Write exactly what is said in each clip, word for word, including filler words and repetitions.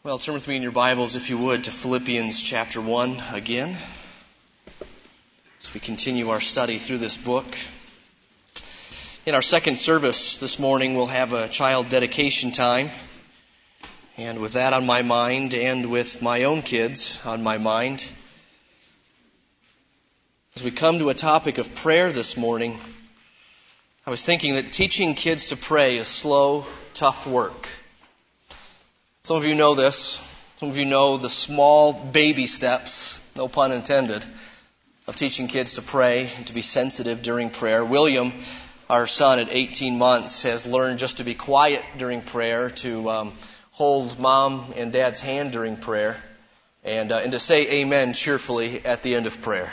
Well, turn with me in your Bibles, if you would, to Philippians chapter one again, as we continue our study through this book. In our second service this morning, we'll have a child dedication time. And with that on my mind, and with my own kids on my mind, as we come to a topic of prayer this morning, I was thinking that teaching kids to pray is slow, tough work. Some of you know this. Some of you know the small baby steps, no pun intended, of teaching kids to pray and to be sensitive during prayer. William, our son at eighteen months, has learned just to be quiet during prayer, to um, hold mom and dad's hand during prayer, and, uh, and to say amen cheerfully at the end of prayer.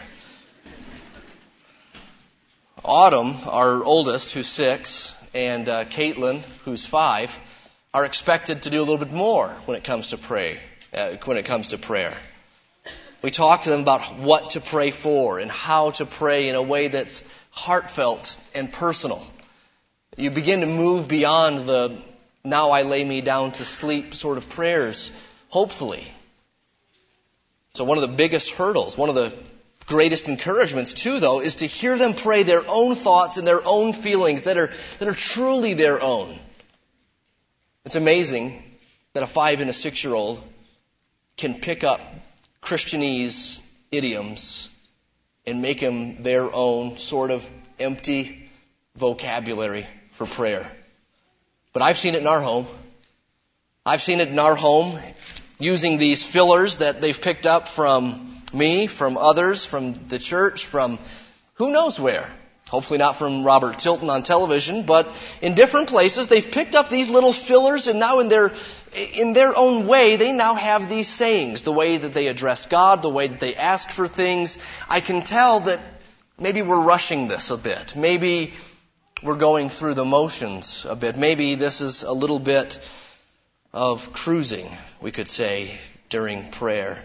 Autumn, our oldest, who's six, and uh, Caitlin, who's five, are expected to do a little bit more when it comes to pray. Uh, when it comes to prayer, we talk to them about what to pray for and how to pray in a way that's heartfelt and personal. You begin to move beyond the "now I lay me down to sleep" sort of prayers, hopefully. So one of the biggest hurdles, one of the greatest encouragements too, though, is to hear them pray their own thoughts and their own feelings that are that are truly their own. It's amazing that a five and a six-year-old can pick up Christianese idioms and make them their own sort of empty vocabulary for prayer. But I've seen it in our home. I've seen it in our home using these fillers that they've picked up from me, from others, from the church, from who knows where. Hopefully not from Robert Tilton on television, but in different places they've picked up these little fillers, and now in their in their own way they now have these sayings, the way that they address God, the way that they ask for things. I can tell that maybe we're rushing this a bit. Maybe we're going through the motions a bit. Maybe this is a little bit of cruising, we could say, during prayer.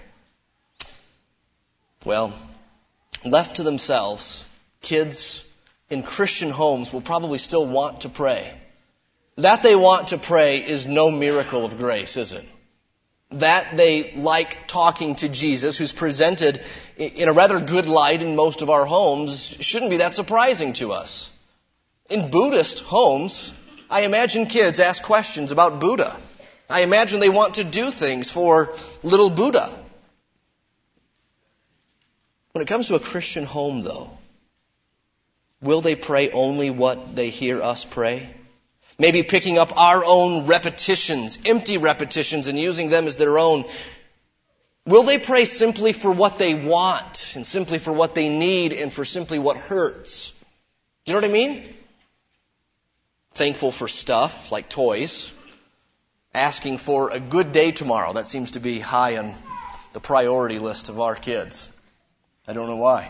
Well, left to themselves, kids in Christian homes will probably still want to pray. That they want to pray is no miracle of grace, is it? That they like talking to Jesus, who's presented in a rather good light in most of our homes, shouldn't be that surprising to us. In Buddhist homes, I imagine kids ask questions about Buddha. I imagine they want to do things for little Buddha. When it comes to a Christian home, though, will they pray only what they hear us pray? Maybe picking up our own repetitions, empty repetitions, and using them as their own. Will they pray simply for what they want, and simply for what they need, and for simply what hurts? Do you know what I mean? Thankful for stuff like toys. Asking for a good day tomorrow. That seems to be high on the priority list of our kids. I don't know why.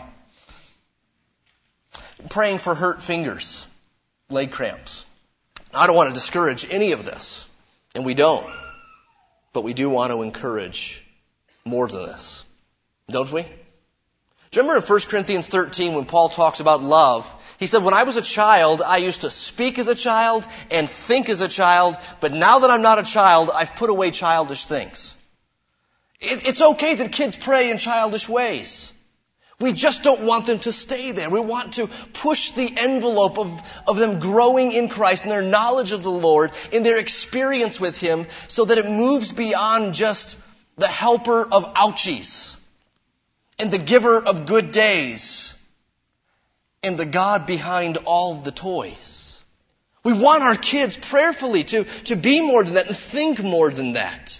Praying for hurt fingers, leg cramps. I don't want to discourage any of this, and we don't. But we do want to encourage more than this, don't we? Do you remember in First Corinthians thirteen when Paul talks about love? He said, when I was a child, I used to speak as a child and think as a child, but now that I'm not a child, I've put away childish things. It, it's okay that kids pray in childish ways. We just don't want them to stay there. We want to push the envelope of, of them growing in Christ and their knowledge of the Lord, in their experience with Him, so that it moves beyond just the helper of ouchies and the giver of good days and the God behind all the toys. We want our kids prayerfully to, to be more than that and think more than that.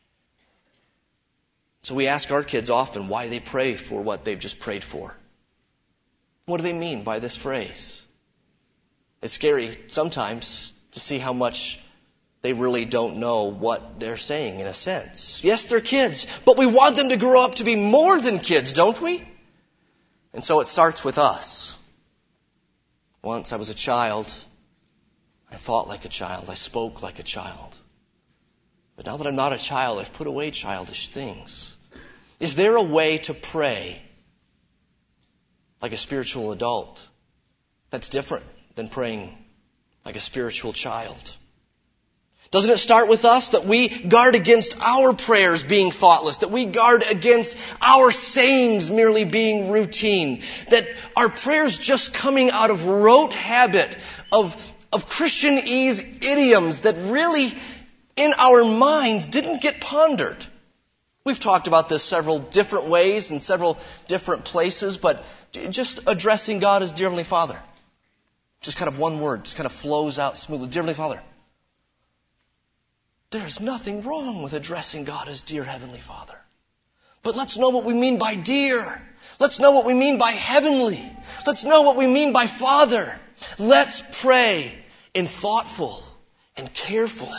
So we ask our kids often why they pray for what they've just prayed for. What do they mean by this phrase? It's scary sometimes to see how much they really don't know what they're saying in a sense. Yes, they're kids, but we want them to grow up to be more than kids, don't we? And so it starts with us. Once I was a child, I thought like a child, I spoke like a child. But now that I'm not a child, I've put away childish things. Is there a way to pray like a spiritual adult that's different than praying like a spiritual child? Doesn't it start with us, that we guard against our prayers being thoughtless, that we guard against our sayings merely being routine, that our prayers just coming out of rote habit, of, of Christianese idioms that really in our minds didn't get pondered? We've talked about this several different ways in several different places, but just addressing God as Dear Heavenly Father. Just kind of one word, just kind of flows out smoothly. Dear Heavenly Father. There's nothing wrong with addressing God as Dear Heavenly Father. But let's know what we mean by dear. Let's know what we mean by heavenly. Let's know what we mean by Father. Let's pray in thoughtful and careful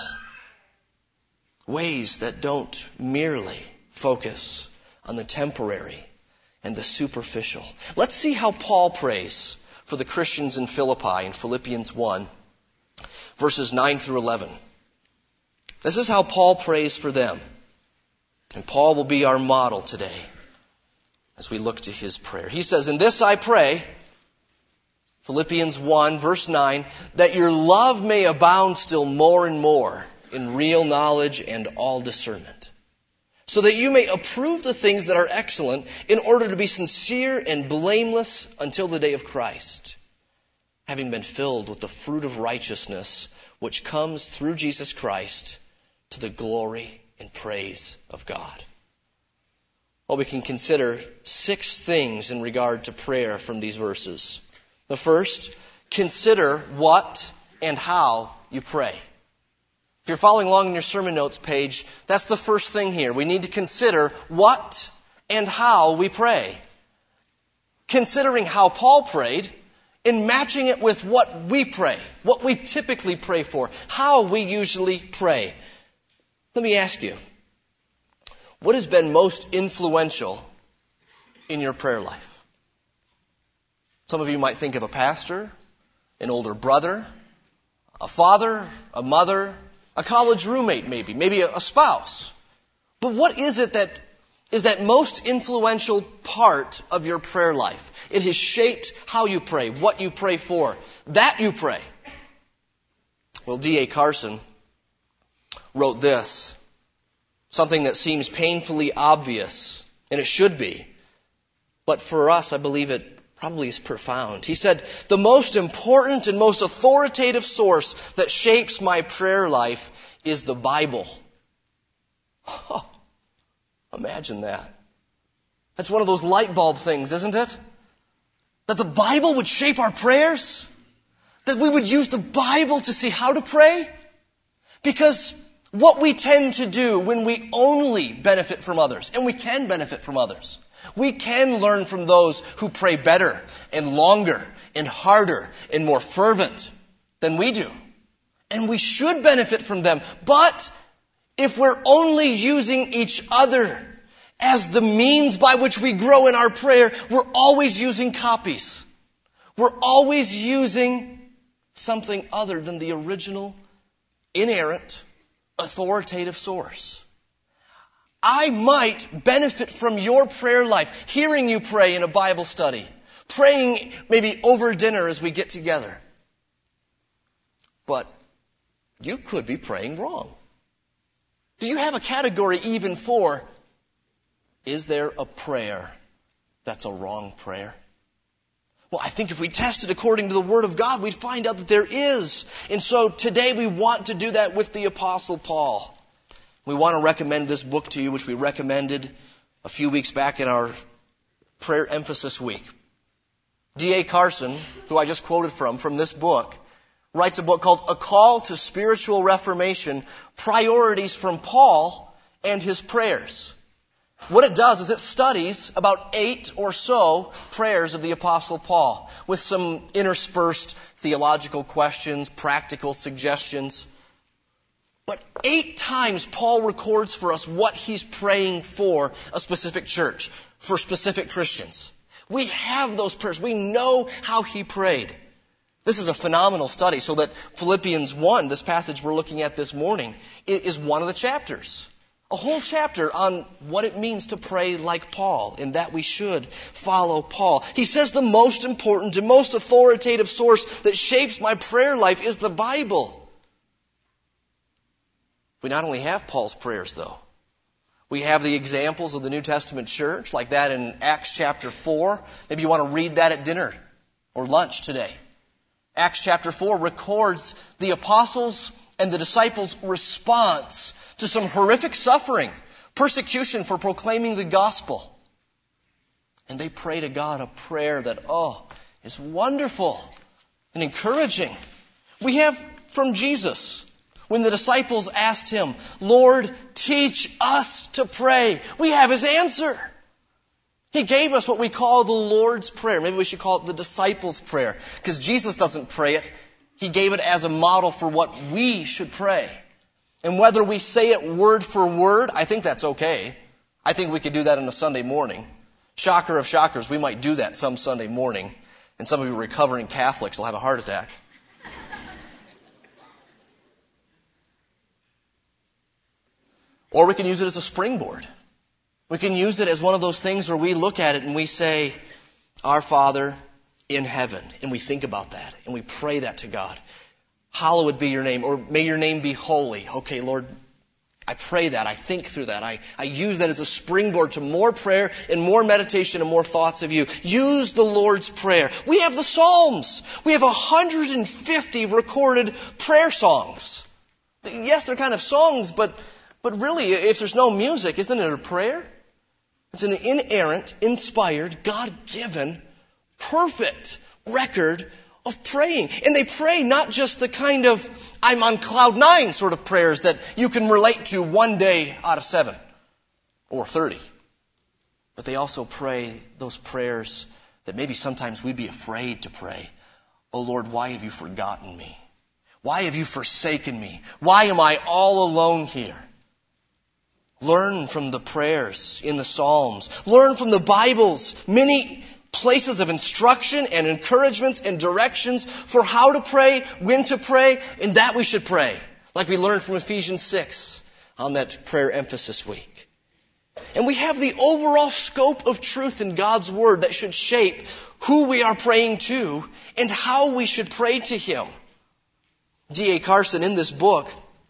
ways that don't merely focus on the temporary and the superficial. Let's see how Paul prays for the Christians in Philippi in Philippians one, verses nine through eleven. This is how Paul prays for them. And Paul will be our model today as we look to his prayer. He says, "In this I pray," Philippians one, verse nine, "that your love may abound still more and more in real knowledge and all discernment, so that you may approve the things that are excellent, in order to be sincere and blameless until the day of Christ, having been filled with the fruit of righteousness, which comes through Jesus Christ, to the glory and praise of God." Well, we can consider six things in regard to prayer from these verses. The first, consider what and how you pray. If you're following along in your sermon notes page, that's the first thing here. We need to consider what and how we pray. Considering how Paul prayed, and matching it with what we pray, what we typically pray for, how we usually pray. Let me ask you, what has been most influential in your prayer life? Some of you might think of a pastor, an older brother, a father, a mother, a college roommate maybe, maybe a spouse. But what is it that is that most influential part of your prayer life? It has shaped how you pray, what you pray for, that you pray. Well, D A Carson wrote this, something that seems painfully obvious, and it should be. But for us, I believe it probably is profound. He said, "The most important and most authoritative source that shapes my prayer life is the Bible." Oh, imagine that. That's one of those light bulb things, isn't it? That the Bible would shape our prayers? That we would use the Bible to see how to pray? Because what we tend to do when we only benefit from others, and we can benefit from others, we can learn from those who pray better and longer and harder and more fervent than we do. And we should benefit from them. But if we're only using each other as the means by which we grow in our prayer, we're always using copies. We're always using something other than the original, inerrant, authoritative source. I might benefit from your prayer life, hearing you pray in a Bible study, praying maybe over dinner as we get together. But you could be praying wrong. Do you have a category even for, is there a prayer that's a wrong prayer? Well, I think if we tested according to the Word of God, we'd find out that there is. And so today we want to do that with the Apostle Paul. We want to recommend this book to you, which we recommended a few weeks back in our prayer emphasis week. D A Carson, who I just quoted from, from this book, writes a book called A Call to Spiritual Reformation, Priorities from Paul and His Prayers. What it does is it studies about eight or so prayers of the Apostle Paul with some interspersed theological questions, practical suggestions. But eight times Paul records for us what he's praying for a specific church, for specific Christians. We have those prayers. We know how he prayed. This is a phenomenal study, so that Philippians one, this passage we're looking at this morning, is one of the chapters. A whole chapter on what it means to pray like Paul, and that we should follow Paul. He says the most important and most authoritative source that shapes my prayer life is the Bible. We not only have Paul's prayers, though. We have the examples of the New Testament church, like that in Acts chapter four. Maybe you want to read that at dinner or lunch today. Acts chapter four records the apostles' and the disciples' response to some horrific suffering, persecution for proclaiming the gospel. And they pray to God a prayer that, oh, is wonderful and encouraging. We have from Jesus, when the disciples asked him, Lord, teach us to pray. We have his answer. He gave us what we call the Lord's Prayer. Maybe we should call it the disciples' prayer, because Jesus doesn't pray it. He gave it as a model for what we should pray. And whether we say it word for word, I think that's okay. I think we could do that on a Sunday morning. Shocker of shockers, we might do that some Sunday morning, and some of you recovering Catholics will have a heart attack. Or we can use it as a springboard. We can use it as one of those things where we look at it and we say, Our Father in heaven, and we think about that, and we pray that to God. Hallowed be your name, or may your name be holy. Okay, Lord, I pray that. I think through that. I, I use that as a springboard to more prayer and more meditation and more thoughts of you. Use the Lord's Prayer. We have the Psalms. We have one hundred fifty recorded prayer songs. Yes, they're kind of songs, but, but really, if there's no music, isn't it a prayer? It's an inerrant, inspired, God-given, perfect record of praying. And they pray not just the kind of I'm on cloud nine sort of prayers that you can relate to one day out of seven or thirty. But they also pray those prayers that maybe sometimes we'd be afraid to pray. Oh Lord, why have you forgotten me? Why have you forsaken me? Why am I all alone here? Learn from the prayers in the Psalms. Learn from the Bible's many places of instruction and encouragements and directions for how to pray, when to pray, and that we should pray. Like we learned from Ephesians six on that prayer emphasis week. And we have the overall scope of truth in God's Word that should shape who we are praying to and how we should pray to Him. D A Carson in this book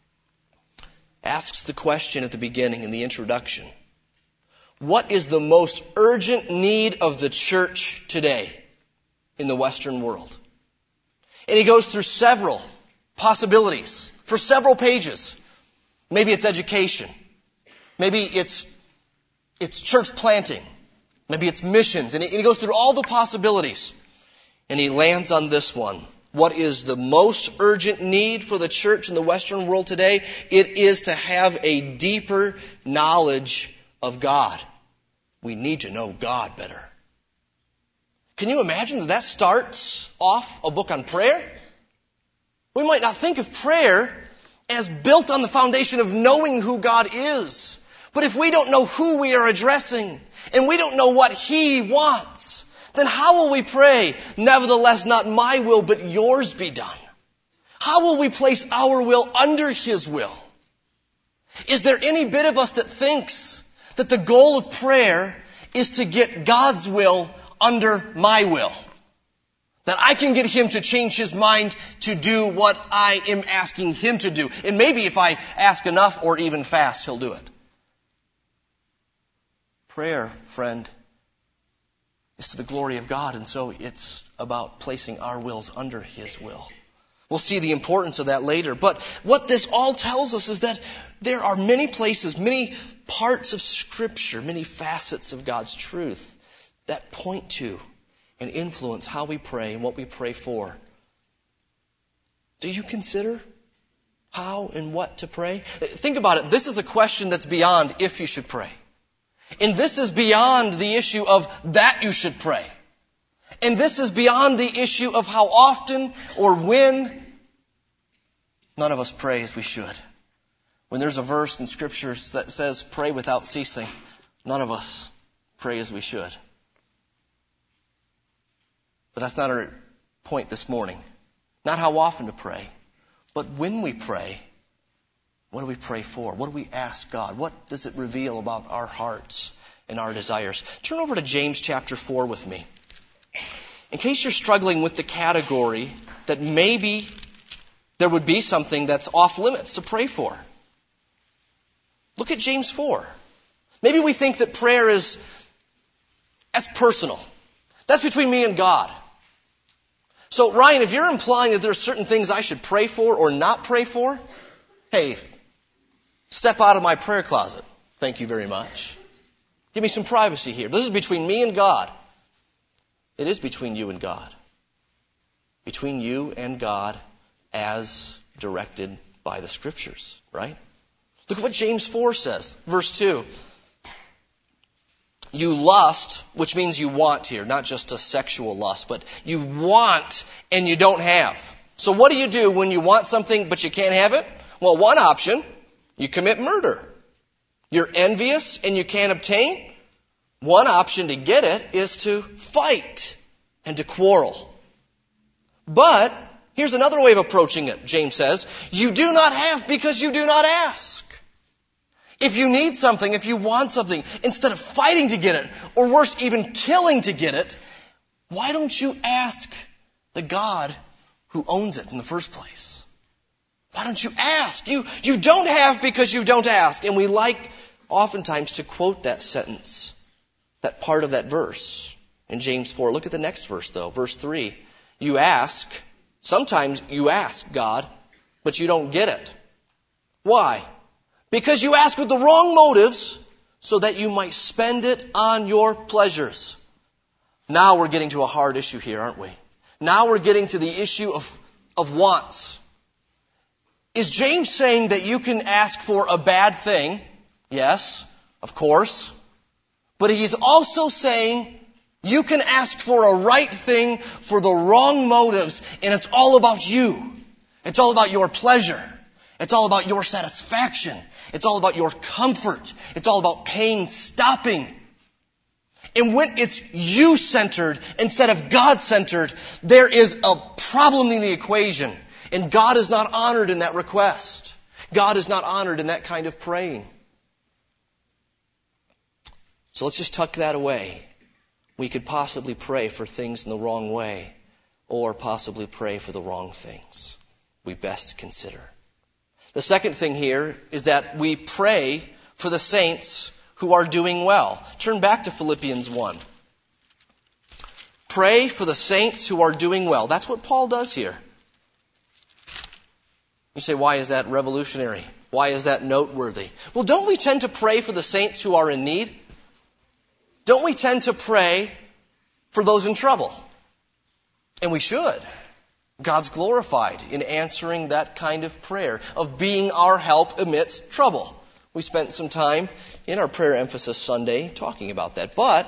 asks the question at the beginning in the introduction. What is the most urgent need of the church today in the Western world? And he goes through several possibilities for several pages. Maybe it's education. Maybe it's it's church planting. Maybe it's missions. And he goes through all the possibilities. And he lands on this one. What is the most urgent need for the church in the Western world today? It is to have a deeper knowledge of God. We need to know God better. Can you imagine that that starts off a book on prayer? We might not think of prayer as built on the foundation of knowing who God is. But if we don't know who we are addressing, and we don't know what He wants, then how will we pray, nevertheless not my will but yours be done? How will we place our will under His will? Is there any bit of us that thinks that the goal of prayer is to get God's will under my will? That I can get Him to change His mind to do what I am asking Him to do. And maybe if I ask enough or even fast, He'll do it. Prayer, friend, is to the glory of God, and so it's about placing our wills under His will. We'll see the importance of that later. But what this all tells us is that there are many places, many parts of Scripture, many facets of God's truth that point to and influence how we pray and what we pray for. Do you consider how and what to pray? Think about it. This is a question that's beyond if you should pray. And this is beyond the issue of that you should pray. And this is beyond the issue of how often or when. None of us pray as we should. When there's a verse in Scripture that says pray without ceasing, none of us pray as we should. But that's not our point this morning. Not how often to pray, but when we pray, what do we pray for? What do we ask God? What does it reveal about our hearts and our desires? Turn over to James chapter four with me. In case you're struggling with the category that maybe there would be something that's off limits to pray for. Look at James four. Maybe we think that prayer is, that's personal. That's between me and God. So, Ryan, if you're implying that there are certain things I should pray for or not pray for, hey, step out of my prayer closet. Thank you very much. Give me some privacy here. This is between me and God. It is between you and God. Between you and God as directed by the Scriptures, right? Look at what James four says. Verse two. You lust, which means you want here, not just a sexual lust, but you want and you don't have. So what do you do when you want something but you can't have it? Well, one option, you commit murder. You're envious and you can't obtain. One option to get it is to fight and to quarrel. But here's another way of approaching it, James says. You do not have because you do not ask. If you need something, if you want something, instead of fighting to get it, or worse, even killing to get it, why don't you ask the God who owns it in the first place? Why don't you ask? You, you don't have because you don't ask. And we like oftentimes to quote that sentence, that part of that verse in James four. Look at the next verse though, verse three. You ask, sometimes you ask God, but you don't get it. Why? Because you ask with the wrong motives so that you might spend it on your pleasures. Now we're getting to a hard issue here, aren't we? Now we're getting to the issue of, of wants. Is James saying that you can ask for a bad thing? Yes, of course. But he's also saying you can ask for a right thing for the wrong motives, and it's all about you. It's all about your pleasure. It's all about your satisfaction. It's all about your comfort. It's all about pain stopping. And when it's you-centered instead of God-centered, there is a problem in the equation. And God is not honored in that request. God is not honored in that kind of praying. So let's just tuck that away. We could possibly pray for things in the wrong way, or possibly pray for the wrong things. We best consider. The second thing here is that we pray for the saints who are doing well. Turn back to Philippians one. Pray for the saints who are doing well. That's what Paul does here. You say, why is that revolutionary? Why is that noteworthy? Well, don't we tend to pray for the saints who are in need? Don't we tend to pray for those in trouble? And we should. God's glorified in answering that kind of prayer, of being our help amidst trouble. We spent some time in our prayer emphasis Sunday talking about that. But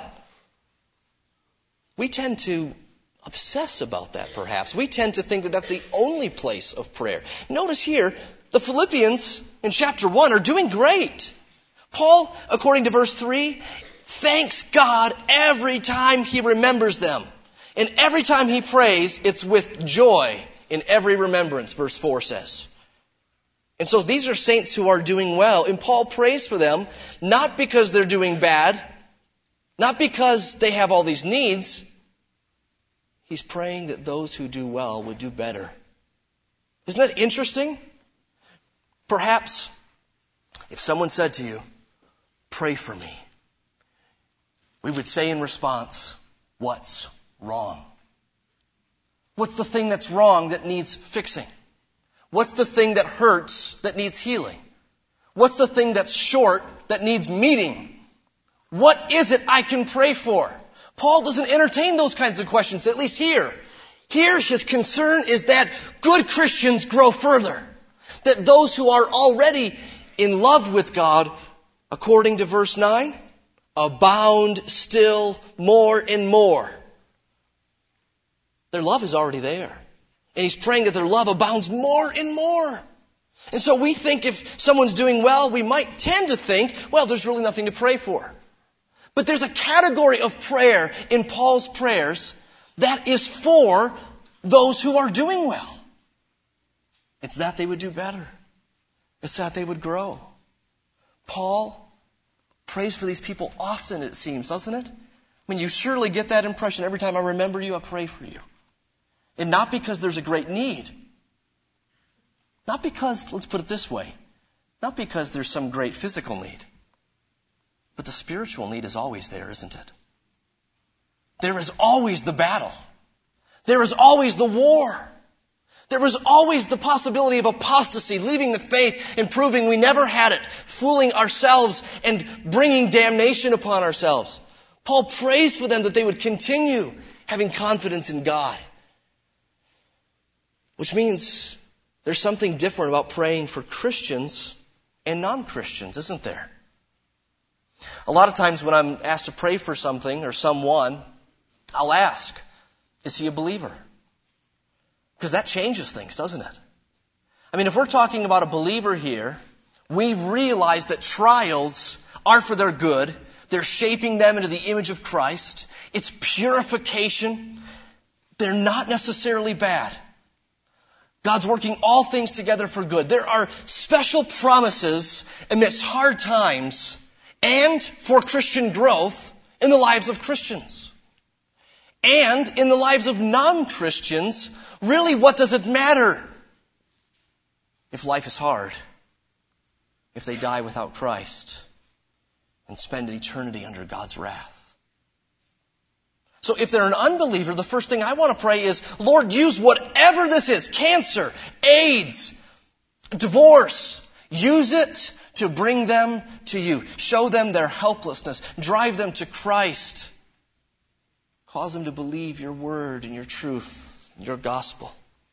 we tend to obsess about that, perhaps. We tend to think that that's the only place of prayer. Notice here, the Philippians in chapter one are doing great. Paul, according to verse three, thanks God every time he remembers them. And every time he prays, it's with joy in every remembrance, verse four says. And so these are saints who are doing well. And Paul prays for them, not because they're doing bad, not because they have all these needs. He's praying that those who do well would do better. Isn't that interesting? Perhaps if someone said to you, pray for me, we would say in response, what's wrong? What's the thing that's wrong that needs fixing? What's the thing that hurts that needs healing? What's the thing that's short that needs meeting? What is it I can pray for? Paul doesn't entertain those kinds of questions, at least here. Here, his concern is that good Christians grow further. That those who are already in love with God, according to verse nine, abound still more and more. Their love is already there. And he's praying that their love abounds more and more. And so we think if someone's doing well, we might tend to think, well, there's really nothing to pray for. But there's a category of prayer in Paul's prayers that is for those who are doing well. It's that they would do better. It's that they would grow. Paul prays for these people often, it seems, doesn't it? I mean, you surely get that impression every time I remember you, I pray for you. And not because there's a great need. Not because, let's put it this way, Not because there's some great physical need, but the spiritual need is always there, isn't it? There is always the battle. There is always the war. There is always the possibility of apostasy, leaving the faith and proving we never had it, fooling ourselves and bringing damnation upon ourselves. Paul prays for them that they would continue having confidence in God. Which means there's something different about praying for Christians and non-Christians, isn't there? A lot of times when I'm asked to pray for something or someone, I'll ask, is he a believer? Because that changes things, doesn't it? I mean, if we're talking about a believer here, we realize that trials are for their good. They're shaping them into the image of Christ. It's purification. They're not necessarily bad. God's working all things together for good. There are special promises amidst hard times and for Christian growth in the lives of Christians. And in the lives of non-Christians, really, what does it matter if life is hard? If they die without Christ and spend an eternity under God's wrath? So if they're an unbeliever, the first thing I want to pray is, Lord, use whatever this is, cancer, AIDS, divorce, use it to bring them to you. Show them their helplessness. Drive them to Christ. Cause them to believe your word and your truth, and your gospel.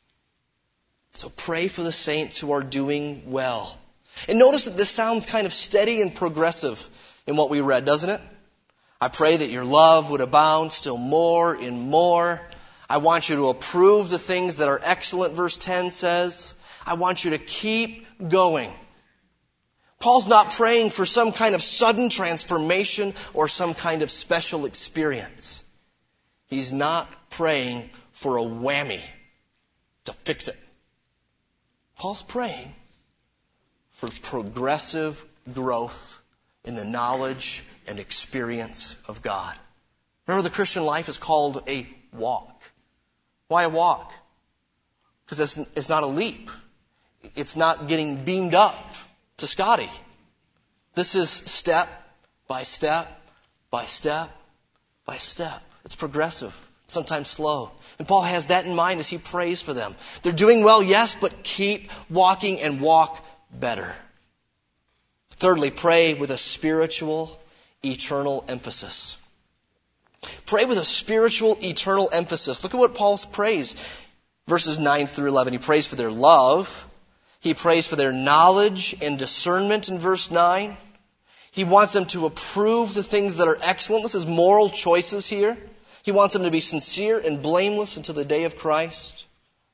So pray for the saints who are doing well. And notice that this sounds kind of steady and progressive in what we read, doesn't it? I pray that your love would abound still more and more. I want you to approve the things that are excellent, verse ten says. I want you to keep going. Paul's not praying for some kind of sudden transformation or some kind of special experience. He's not praying for a whammy to fix it. Paul's praying for progressive growth in the knowledge and experience of God. Remember, the Christian life is called a walk. Why a walk? Because it's, it's not a leap. It's not getting beamed up to Scotty. This is step by step by step by step. It's progressive, sometimes slow. And Paul has that in mind as he prays for them. They're doing well, yes, but keep walking and walk better. Thirdly, pray with a spiritual, eternal emphasis. Pray with a spiritual, eternal emphasis. Look at what Paul prays. Verses nine through eleven. He prays for their love. He prays for their knowledge and discernment in verse nine. He wants them to approve the things that are excellent. This is moral choices here. He wants them to be sincere and blameless until the day of Christ.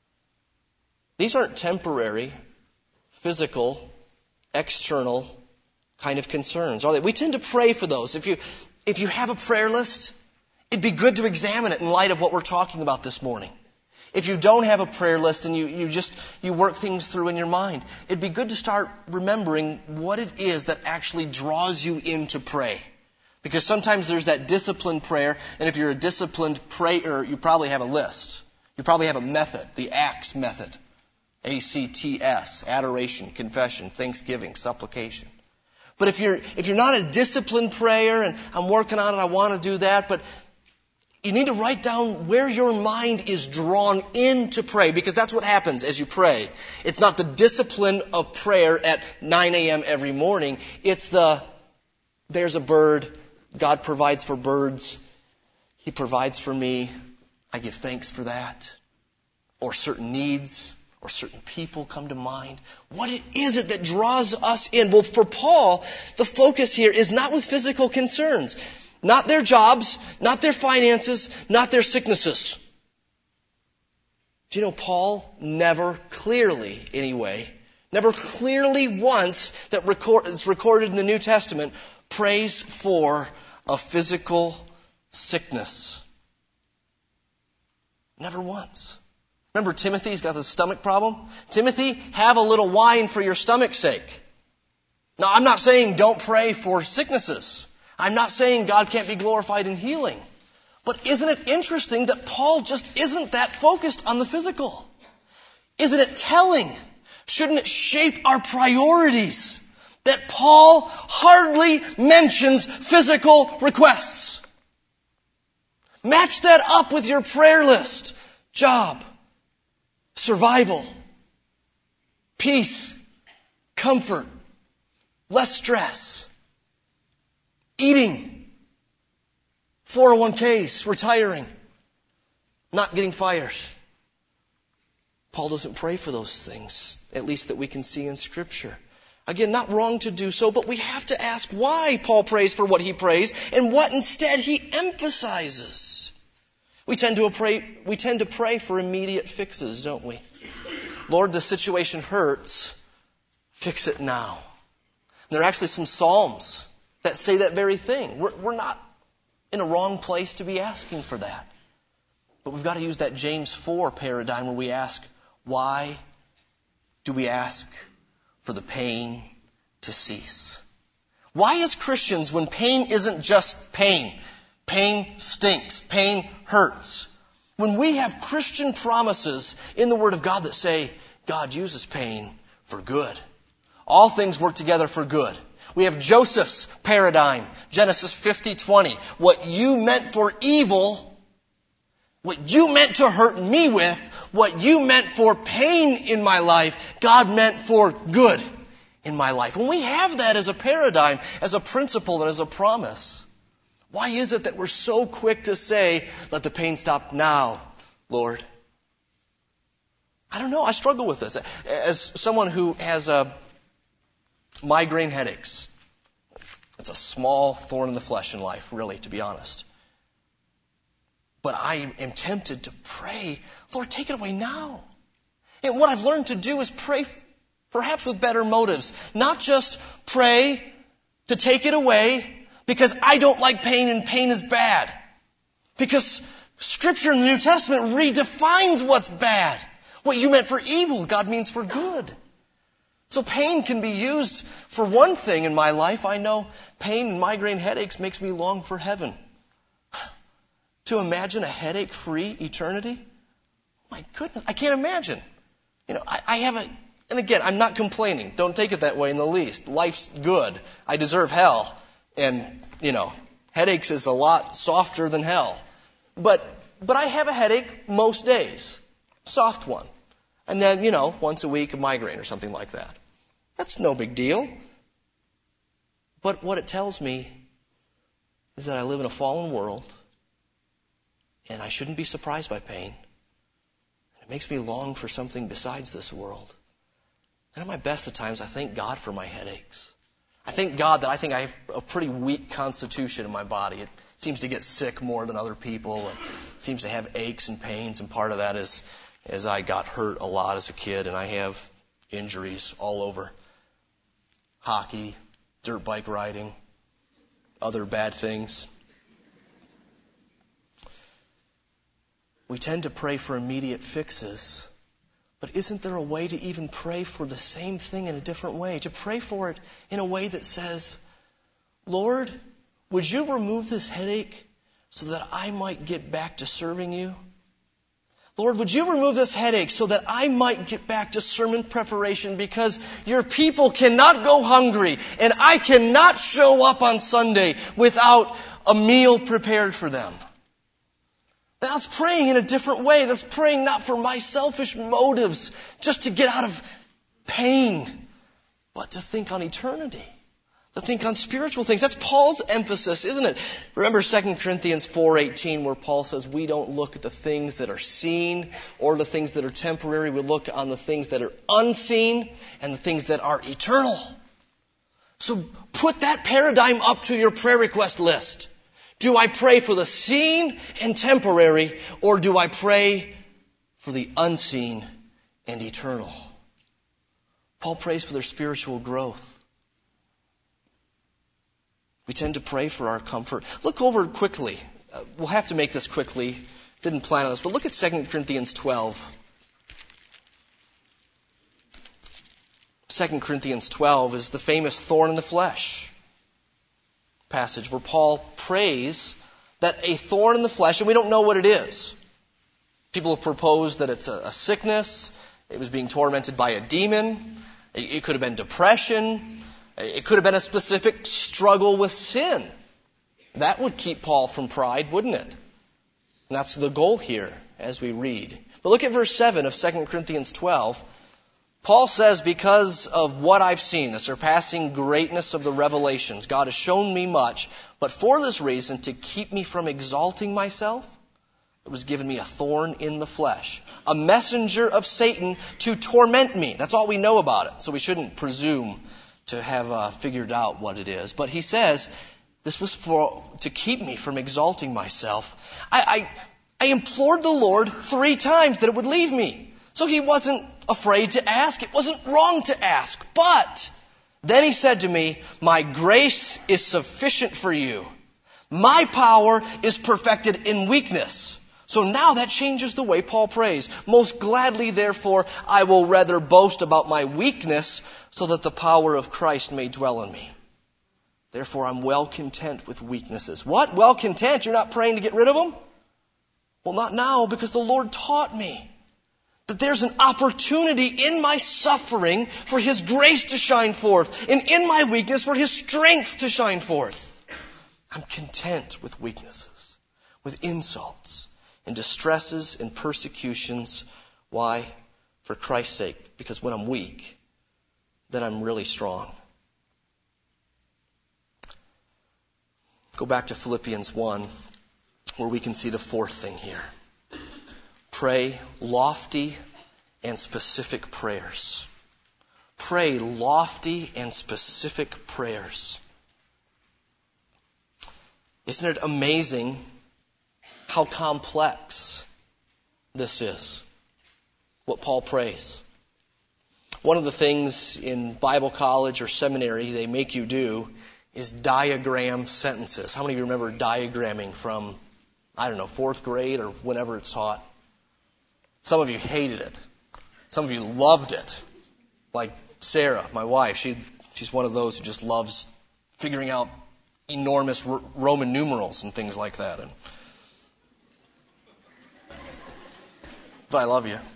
These aren't temporary, physical, external kind of concerns, are they? We tend to pray for those. If you, if you have a prayer list, it'd be good to examine it in light of what we're talking about this morning. If you don't have a prayer list and you, you just, you work things through in your mind, it'd be good to start remembering what it is that actually draws you in to pray. Because sometimes there's that disciplined prayer, and if you're a disciplined prayer, you probably have a list. You probably have a method, the ACTS method. A C T S, adoration, confession, thanksgiving, supplication. But if you're, if you're not a disciplined prayer, and I'm working on it, I want to do that, but you need to write down where your mind is drawn in to pray, because that's what happens as you pray. It's not the discipline of prayer at nine a.m. every morning. It's the, there's a bird, God provides for birds, He provides for me, I give thanks for that. Or certain needs, or certain people come to mind. What is it that draws us in? Well, for Paul, the focus here is not with physical concerns. Not their jobs, not their finances, not their sicknesses. Do you know Paul never clearly, anyway, never clearly once that record, it's recorded in the New Testament, prays for a physical sickness. Never once. Remember Timothy's got the stomach problem? Timothy, have a little wine for your stomach's sake. Now, I'm not saying don't pray for sicknesses. I'm not saying God can't be glorified in healing. But isn't it interesting that Paul just isn't that focused on the physical? Isn't it telling? Shouldn't it shape our priorities that Paul hardly mentions physical requests. Match that up with your prayer list. Job, survival, peace, comfort, less stress, eating, four oh one k's, retiring, not getting fired. Paul doesn't pray for those things, at least that we can see in Scripture. Again, not wrong to do so, but we have to ask why Paul prays for what he prays and what instead he emphasizes. We tend to pray, we tend to pray for immediate fixes, don't we? Lord, the situation hurts. Fix it now. And there are actually some Psalms that say that very thing. We're, we're not in a wrong place to be asking for that. But we've got to use that James four paradigm where we ask, why do we ask for the pain to cease? Why as Christians, when pain isn't just pain, pain stinks, pain hurts, when we have Christian promises in the Word of God that say, God uses pain for good. All things work together for good. We have Joseph's paradigm, Genesis fifty twenty. What you meant for evil, what you meant to hurt me with, what you meant for pain in my life, God meant for good in my life. When we have that as a paradigm, as a principle, and as a promise, why is it that we're so quick to say, let the pain stop now, Lord? I don't know. I struggle with this. As someone who has a migraine headaches, it's a small thorn in the flesh in life, really, to be honest. But I am tempted to pray, Lord, take it away now. And what I've learned to do is pray perhaps with better motives. Not just pray to take it away because I don't like pain and pain is bad. Because Scripture in the New Testament redefines what's bad. What you meant for evil, God means for good. So pain can be used for one thing in my life. I know pain and migraine headaches makes me long for heaven. To imagine a headache-free eternity? My goodness, I can't imagine. You know, I, I haven't, and again, I'm not complaining. Don't take it that way in the least. Life's good. I deserve hell. And, you know, headaches is a lot softer than hell. But, but I have a headache most days. Soft one. And then, you know, once a week a migraine or something like that. That's no big deal. But what it tells me is that I live in a fallen world. And I shouldn't be surprised by pain. It makes me long for something besides this world. And at my best at times, I thank God for my headaches. I thank God that I think I have a pretty weak constitution in my body. It seems to get sick more than other people. And seems to have aches and pains. And part of that is as I got hurt a lot as a kid. And I have injuries all over. Hockey, dirt bike riding, other bad things. We tend to pray for immediate fixes, but isn't there a way to even pray for the same thing in a different way? To pray for it in a way that says, Lord, would you remove this headache so that I might get back to serving you? Lord, would you remove this headache so that I might get back to sermon preparation because your people cannot go hungry and I cannot show up on Sunday without a meal prepared for them. That's praying in a different way. That's praying not for my selfish motives, just to get out of pain, but to think on eternity, to think on spiritual things. That's Paul's emphasis, isn't it? Remember Second Corinthians four eighteen, where Paul says we don't look at the things that are seen or the things that are temporary. We look on the things that are unseen and the things that are eternal. So put that paradigm up to your prayer request list. Do I pray for the seen and temporary, or do I pray for the unseen and eternal? Paul prays for their spiritual growth. We tend to pray for our comfort. Look over quickly. Uh, we'll have to make this quickly. Didn't plan on this, but look at Second Corinthians twelve. Second Corinthians twelve is the famous thorn in the flesh passage where Paul prays that a thorn in the flesh, and we don't know what it is. People have proposed that it's a, a sickness. It was being tormented by a demon. It, it could have been depression. It could have been a specific struggle with sin. That would keep Paul from pride, wouldn't it? And that's the goal here as we read. But look at verse seven of Second Corinthians twelve. Paul says, because of what I've seen, the surpassing greatness of the revelations, God has shown me much, but for this reason, to keep me from exalting myself, it was given me a thorn in the flesh, a messenger of Satan to torment me. That's all we know about it, so we shouldn't presume to have uh, figured out what it is. But he says, this was for to keep me from exalting myself. I, I, I implored the Lord three times that it would leave me. So he wasn't afraid to ask. It wasn't wrong to ask. But then he said to me, my grace is sufficient for you. My power is perfected in weakness. So now that changes the way Paul prays. Most gladly, therefore, I will rather boast about my weakness so that the power of Christ may dwell in me. Therefore, I'm well content with weaknesses. What? Well content? You're not praying to get rid of them? Well, not now, because the Lord taught me that there's an opportunity in my suffering for His grace to shine forth, and in my weakness for His strength to shine forth. I'm content with weaknesses, with insults, and distresses and persecutions. Why? For Christ's sake. Because when I'm weak, then I'm really strong. Go back to Philippians one, where we can see the fourth thing here. Pray lofty and specific prayers. Pray lofty and specific prayers. Isn't it amazing how complex this is, what Paul prays? One of the things in Bible college or seminary they make you do is diagram sentences. How many of you remember diagramming from, I don't know, fourth grade or whenever it's taught? Some of you hated it. Some of you loved it. Like Sarah, my wife, she she's one of those who just loves figuring out enormous R- Roman numerals and things like that. And but I love you.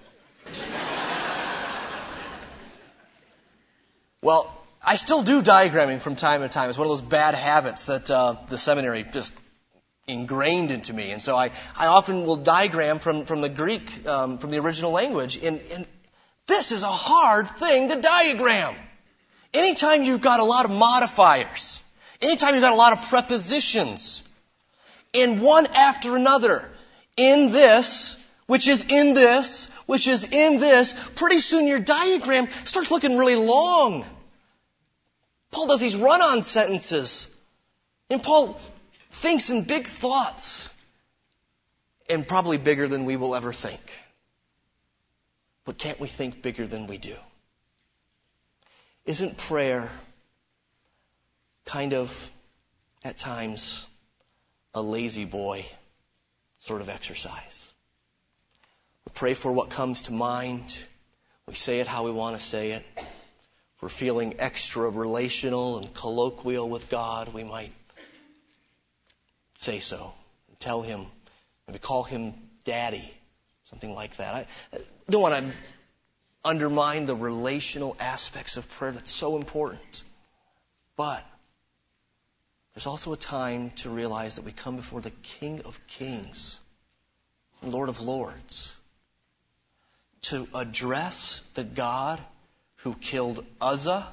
Well, I still do diagramming from time to time. It's one of those bad habits that uh, the seminary just ingrained into me. And so I, I often will diagram from, from the Greek, um, from the original language. And, and this is a hard thing to diagram. Anytime you've got a lot of modifiers, anytime you've got a lot of prepositions, and one after another, in this, which is in this, which is in this, pretty soon your diagram starts looking really long. Paul does these run-on sentences. And Paul thinks in big thoughts. And probably bigger than we will ever think. But can't we think bigger than we do? Isn't prayer kind of, at times, a lazy boy sort of exercise? We pray for what comes to mind. We say it how we want to say it. If we're feeling extra relational and colloquial with God, we might say so. And tell Him, maybe call Him Daddy, something like that. I, I don't want to undermine the relational aspects of prayer. That's so important. But there's also a time to realize that we come before the King of Kings, Lord of Lords, to address the God who killed Uzzah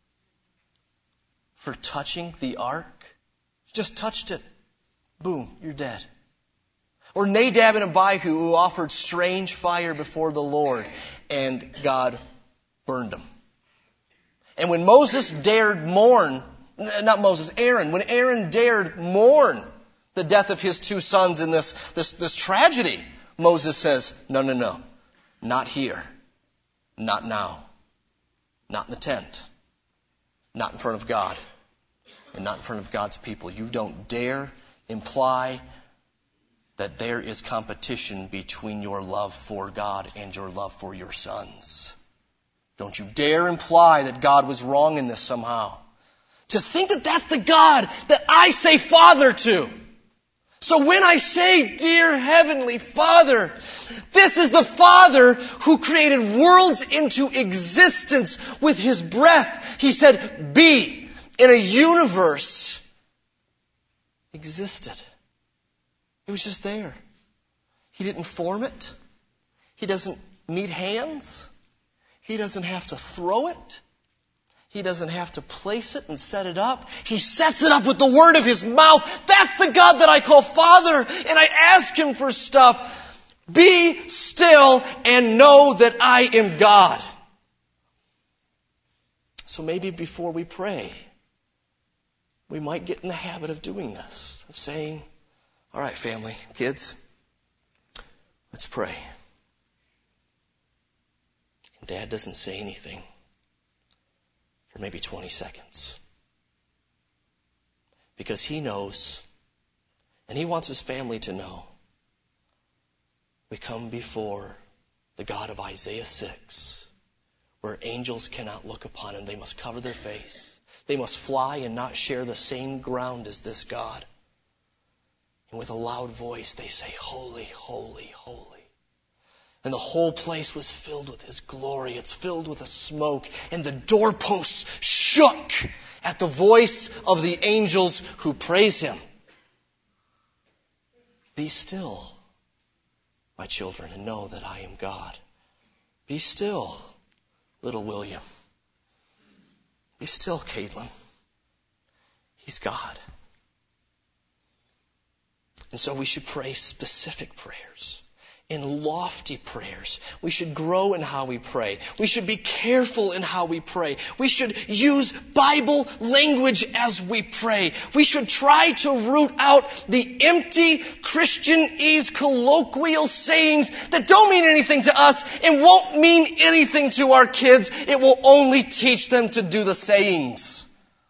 for touching the ark. Just touched it. Boom, you're dead. Or Nadab and Abihu, who offered strange fire before the Lord, and God burned them. And when Moses dared mourn, not Moses, Aaron, when Aaron dared mourn the death of his two sons in this, this, this tragedy, Moses says, no, no, no, not here, not now, not in the tent, not in front of God, and not in front of God's people. You don't dare imply that there is competition between your love for God and your love for your sons. Don't you dare imply that God was wrong in this somehow. To think that that's the God that I say Father to. So when I say, dear Heavenly Father, this is the Father who created worlds into existence with His breath. He said, be. in a universe existed. It was just there. He didn't form it. He doesn't need hands. He doesn't have to throw it. He doesn't have to place it and set it up. He sets it up with the word of His mouth. That's the God that I call Father. And I ask Him for stuff. Be still and know that I am God. So maybe before we pray, we might get in the habit of doing this. Of saying, all right, family, kids, let's pray. And Dad doesn't say anything for maybe twenty seconds. Because he knows, and he wants his family to know, we come before the God of Isaiah six, where angels cannot look upon Him. They must cover their face. They must fly and not share the same ground as this God. And with a loud voice they say, holy, holy, holy. And the whole place was filled with His glory. It's filled with a smoke. And the doorposts shook at the voice of the angels who praise Him. Be still, my children, and know that I am God. Be still, little William. Be still, Caitlin. He's God. And so we should pray specific prayers. In lofty prayers. We should grow in how we pray. We should be careful in how we pray. We should use Bible language as we pray. We should try to root out the empty Christianese colloquial sayings that don't mean anything to us and won't mean anything to our kids. It will only teach them to do the sayings.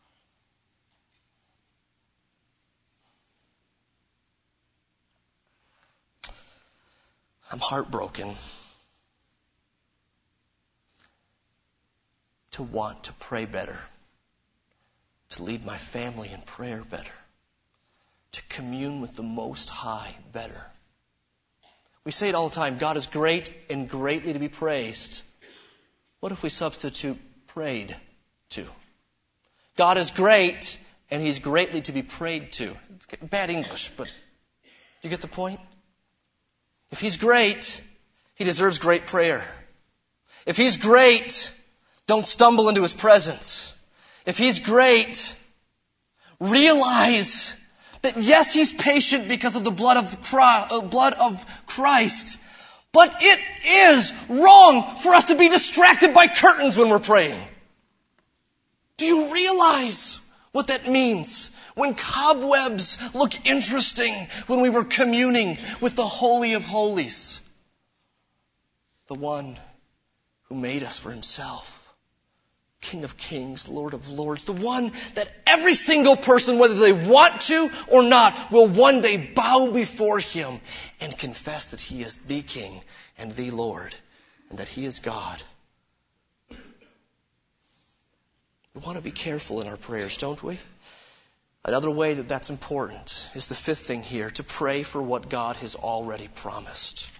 I'm heartbroken to want to pray better, to lead my family in prayer better, to commune with the Most High better. We say it all the time, God is great and greatly to be praised. What if we substitute prayed to? God is great and He's greatly to be prayed to. It's bad English, but do you get the point? If He's great, He deserves great prayer. If He's great, don't stumble into His presence. If He's great, realize that yes, He's patient because of the blood of Christ, uh, blood of Christ, but it is wrong for us to be distracted by curtains when we're praying. Do you realize what that means? When cobwebs look interesting when we were communing with the Holy of Holies. The one who made us for Himself. King of Kings, Lord of Lords. The one that every single person, whether they want to or not, will one day bow before Him and confess that He is the King and the Lord and that He is God. We want to be careful in our prayers, don't we? Another way that that's important is the fifth thing here, to pray for what God has already promised.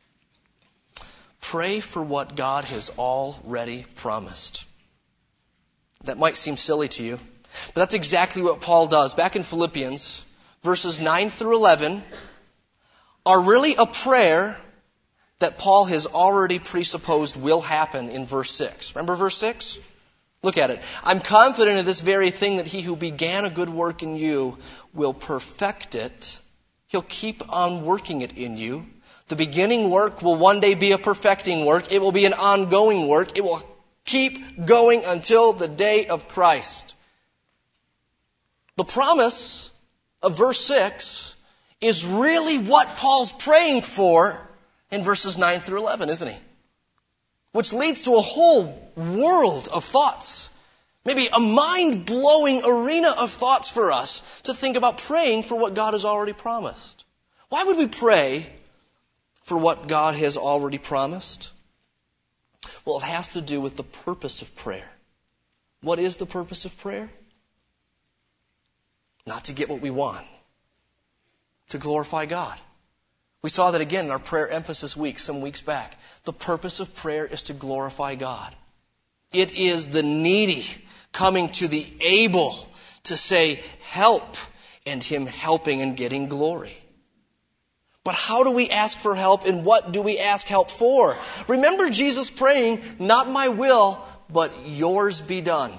Pray for what God has already promised. That might seem silly to you, but that's exactly what Paul does. Back in Philippians, verses nine through eleven are really a prayer that Paul has already presupposed will happen in verse six. Remember verse six? Look at it. I'm confident of this very thing, that He who began a good work in you will perfect it. He'll keep on working it in you. The beginning work will one day be a perfecting work. It will be an ongoing work. It will keep going until the day of Christ. The promise of verse six is really what Paul's praying for in verses nine through eleven, isn't he? Which leads to a whole world of thoughts. Maybe a mind-blowing arena of thoughts for us to think about praying for what God has already promised. Why would we pray for what God has already promised? Well, it has to do with the purpose of prayer. What is the purpose of prayer? Not to get what we want. To glorify God. We saw that again in our prayer emphasis week some weeks back. The purpose of prayer is to glorify God. It is the needy coming to the able to say help, and Him helping and getting glory. But how do we ask for help, and what do we ask help for? Remember Jesus praying, not my will, but yours be done.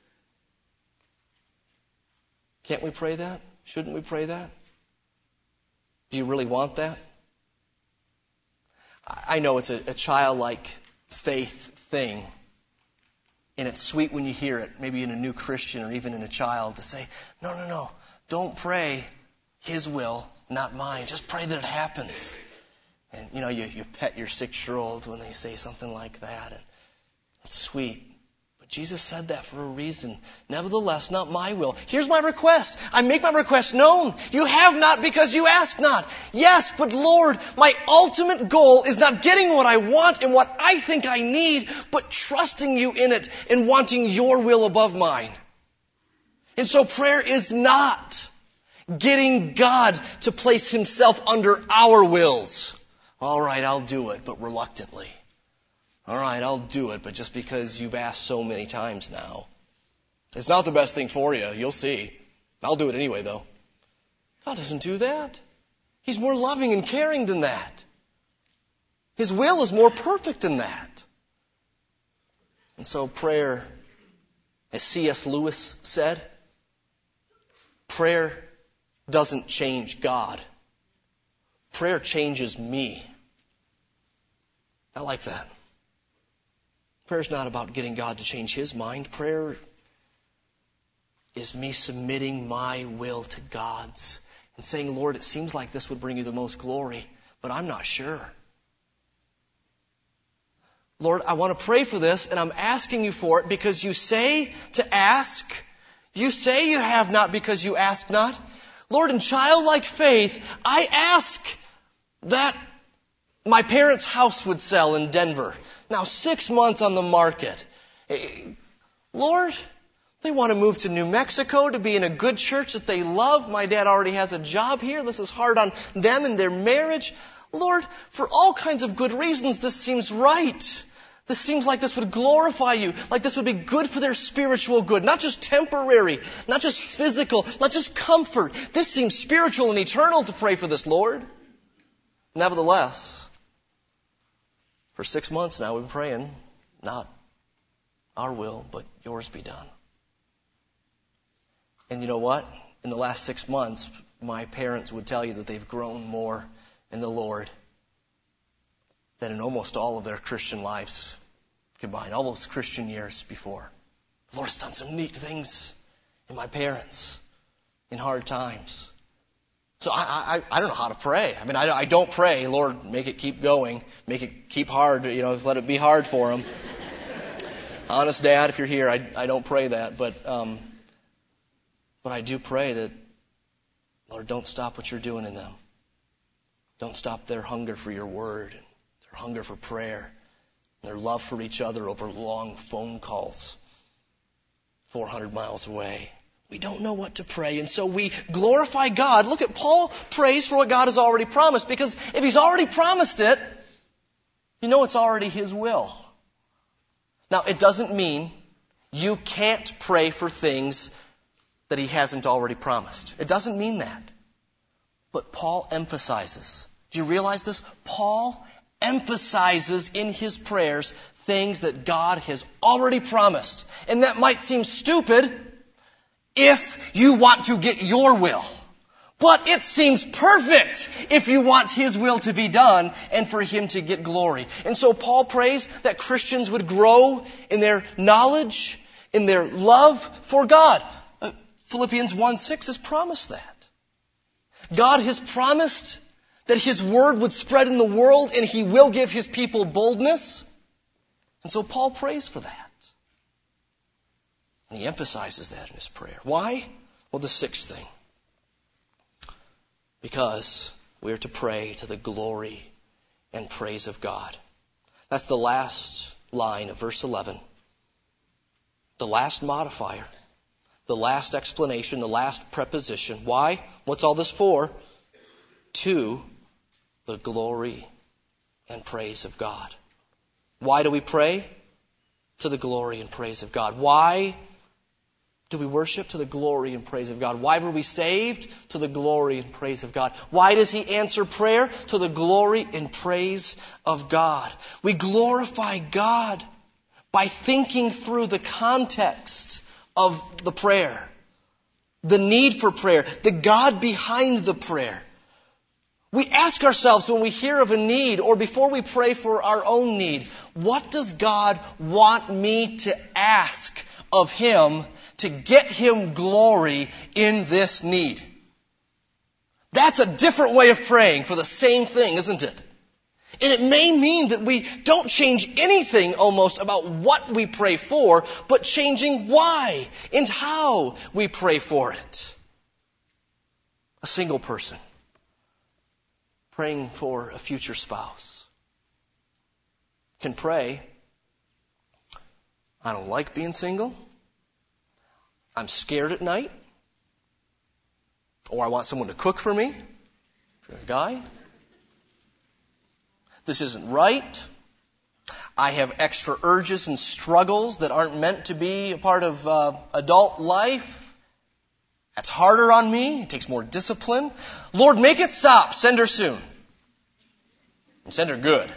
Can't we pray that? Shouldn't we pray that? Do you really want that? I know it's a, a childlike faith thing. And it's sweet when you hear it, maybe in a new Christian or even in a child, to say, no, no, no, don't pray His will, not mine. Just pray that it happens. And, you know, you, you pet your six-year-old when they say something like that. And it's sweet. But Jesus said that for a reason. Nevertheless, not my will. Here's my request. I make my request known. You have not because you ask not. Yes, but Lord, my ultimate goal is not getting what I want and what I think I need, but trusting you in it and wanting your will above mine. And so prayer is not getting God to place Himself under our wills. All right, I'll do it, but reluctantly. All right, I'll do it, but just because you've asked so many times now. It's not the best thing for you. You'll see. I'll do it anyway, though. God doesn't do that. He's more loving and caring than that. His will is more perfect than that. And so prayer, as C S Lewis said, prayer doesn't change God. Prayer changes me. I like that. Prayer's not about getting God to change His mind. Prayer is me submitting my will to God's and saying, Lord, it seems like this would bring you the most glory, but I'm not sure. Lord, I want to pray for this, and I'm asking you for it because you say to ask. You say you have not because you ask not. Lord, in childlike faith, I ask that my parents' house would sell in Denver. Now, six months on the market. Lord, they want to move to New Mexico to be in a good church that they love. My dad already has a job here. This is hard on them and their marriage. Lord, for all kinds of good reasons, this seems right. This seems like this would glorify you, like this would be good for their spiritual good, not just temporary, not just physical, not just comfort. This seems spiritual and eternal to pray for this, Lord. Nevertheless, for six months now we've been praying, not our will, but yours be done. And you know what? In the last six months, my parents would tell you that they've grown more in the Lord than in almost all of their Christian lives combined, all those Christian years before. The Lord's done some neat things in my parents in hard times. So I, I, I don't know how to pray. I mean, I, I don't pray, Lord, make it keep going, make it keep hard, you know, let it be hard for them. Honest Dad, if you're here, I, I don't pray that, but um, but I do pray that, Lord, don't stop what you're doing in them. Don't stop their hunger for your word, their hunger for prayer, and their love for each other over long phone calls four hundred miles away. We don't know what to pray, and so we glorify God. Look at Paul prays for what God has already promised, because if He's already promised it, you know it's already His will. Now, it doesn't mean you can't pray for things that He hasn't already promised. It doesn't mean that. But Paul emphasizes. Do you realize this? Paul emphasizes in his prayers things that God has already promised. And that might seem stupid if you want to get your will. But it seems perfect if you want His will to be done and for Him to get glory. And so Paul prays that Christians would grow in their knowledge, in their love for God. Uh, Philippians one six has promised that. God has promised that His word would spread in the world and He will give His people boldness. And so Paul prays for that. And he emphasizes that in his prayer. Why? Well, the sixth thing. Because we are to pray to the glory and praise of God. That's the last line of verse eleven. The last modifier. The last explanation. The last preposition. Why? What's all this for? To the glory and praise of God. Why do we pray? To the glory and praise of God. Why do we worship? To the glory and praise of God. Why were we saved? To the glory and praise of God. Why does He answer prayer? To the glory and praise of God. We glorify God by thinking through the context of the prayer, the need for prayer, the God behind the prayer. We ask ourselves when we hear of a need or before we pray for our own need, what does God want me to ask of Him to get Him glory in this need? That's a different way of praying for the same thing, isn't it? And it may mean that we don't change anything almost about what we pray for, but changing why and how we pray for it. A single person praying for a future spouse can pray, I don't like being single, I'm scared at night, or I want someone to cook for me, if you're a guy. This isn't right. I have extra urges and struggles that aren't meant to be a part of uh, adult life. That's harder on me. It takes more discipline. Lord, make it stop. Send her soon. And send her good.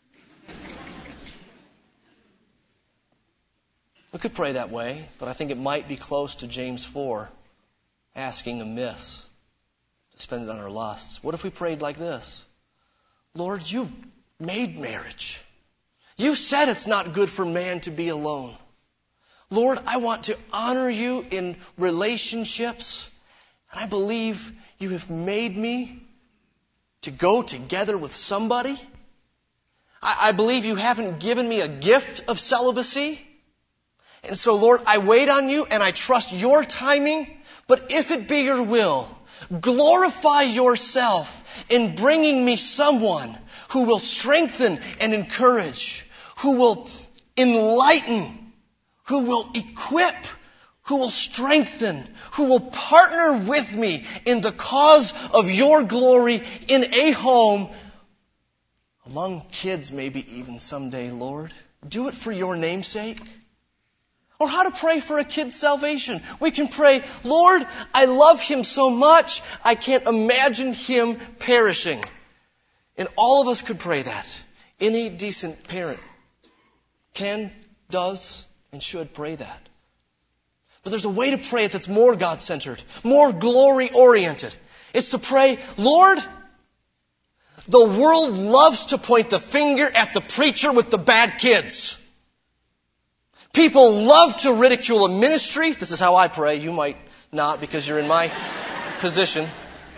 We could pray that way, but I think it might be close to James four, asking amiss to spend it on our lusts. What if we prayed like this? Lord, you made marriage. You said it's not good for man to be alone. Lord, I want to honor you in relationships. And I believe you have made me to go together with somebody. I, I believe you haven't given me a gift of celibacy. And so, Lord, I wait on you and I trust your timing. But if it be your will, glorify yourself in bringing me someone who will strengthen and encourage, who will enlighten, who will equip, who will strengthen, who will partner with me in the cause of your glory in a home, among kids maybe even someday, Lord. Do it for your name's sake. Or how to pray for a kid's salvation. We can pray, Lord, I love him so much, I can't imagine him perishing. And all of us could pray that. Any decent parent can, does, and should pray that. But there's a way to pray it that's more God-centered, more glory-oriented. It's to pray, Lord, the world loves to point the finger at the preacher with the bad kids. People love to ridicule a ministry. This is how I pray. You might not because you're in my position.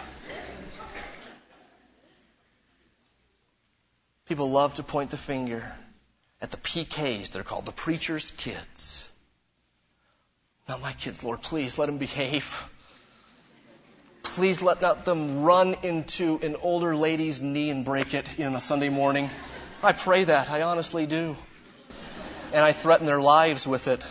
People love to point the finger at the P Ks. They're called the preacher's kids. Not my kids, Lord. Please let them behave. Please let not them run into an older lady's knee and break it in a Sunday morning. I pray that. I honestly do. And I threaten their lives with it.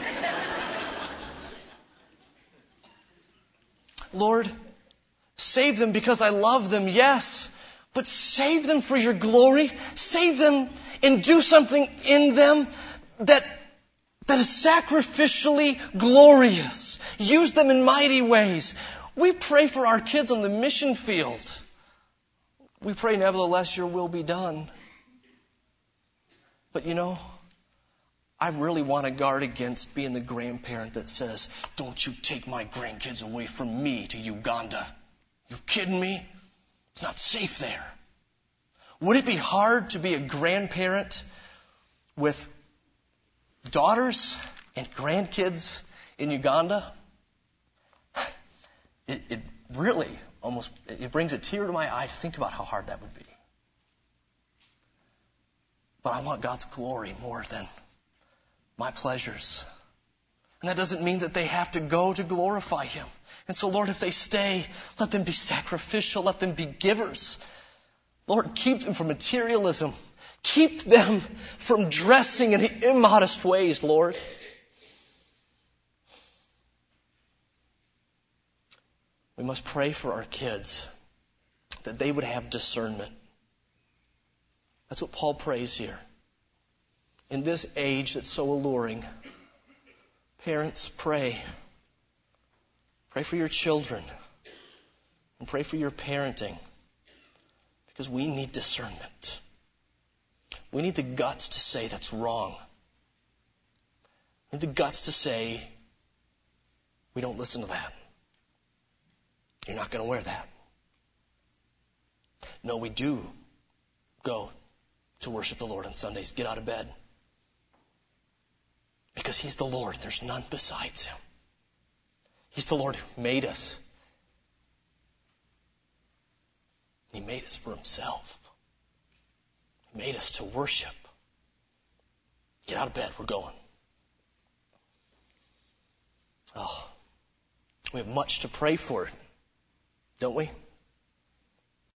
Lord, save them because I love them, yes. But save them for your glory. Save them and do something in them that, that is sacrificially glorious. Use them in mighty ways. We pray for our kids on the mission field. We pray, nevertheless, your will be done. But you know, I really want to guard against being the grandparent that says, don't you take my grandkids away from me to Uganda. You kidding me? It's not safe there. Would it be hard to be a grandparent with daughters and grandkids in Uganda? It, it really almost, it brings a tear to my eye to think about how hard that would be. But I want God's glory more than my pleasures. And that doesn't mean that they have to go to glorify Him. And so, Lord, if they stay, let them be sacrificial. Let them be givers. Lord, keep them from materialism. Keep them from dressing in immodest ways, Lord. We must pray for our kids that they would have discernment. That's what Paul prays here. In this age that's so alluring, parents, pray Pray for your children. And pray for your parenting. Because we need discernment. We need the guts to say that's wrong. We need the guts to say, we don't listen to that. You're not going to wear that. No, we do go to worship the Lord on Sundays. Get out of bed. Because He's the Lord. There's none besides Him. He's the Lord who made us. He made us for Himself. He made us to worship. Get out of bed. We're going. Oh, we have much to pray for, don't we?